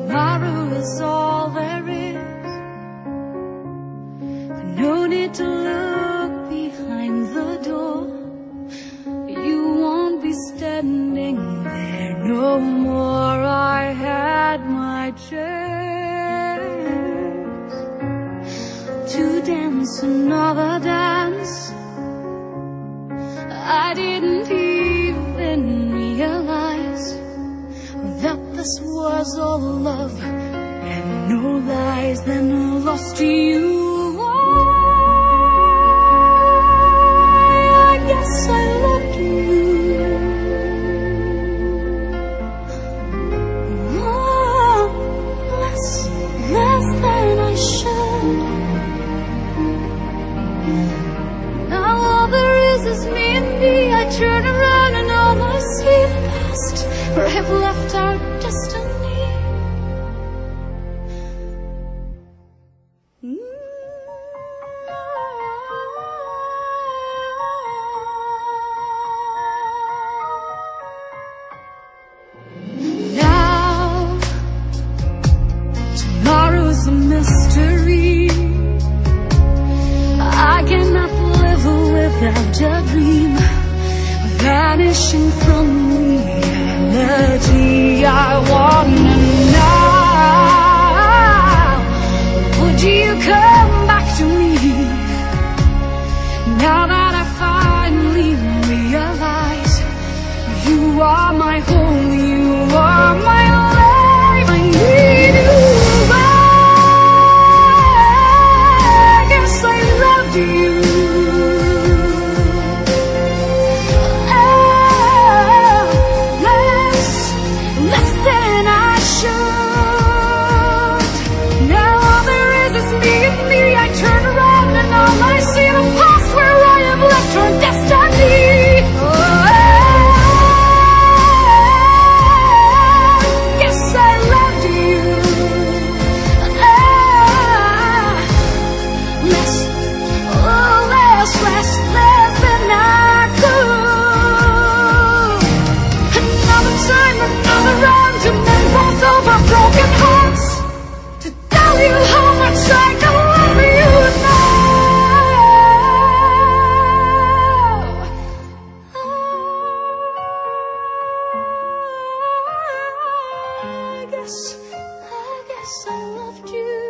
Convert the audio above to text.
Tomorrow is all there is. No need to look behind the door. You won't be standing there no more. I had my chance to dance another dance. I didn't even realize that this was all love and no lies. Then lost to you. I guess I loved you. Oh, less than I should. Now all there is me and me. I turn around and all I see the past, or have left our destiny. Now, tomorrow's a mystery. I cannot live without a dream vanishing from reality. I wanna know, would you come back to me now that I finally realize you are my home, you are my life. I need you. I guess I loved you. I guess I loved you.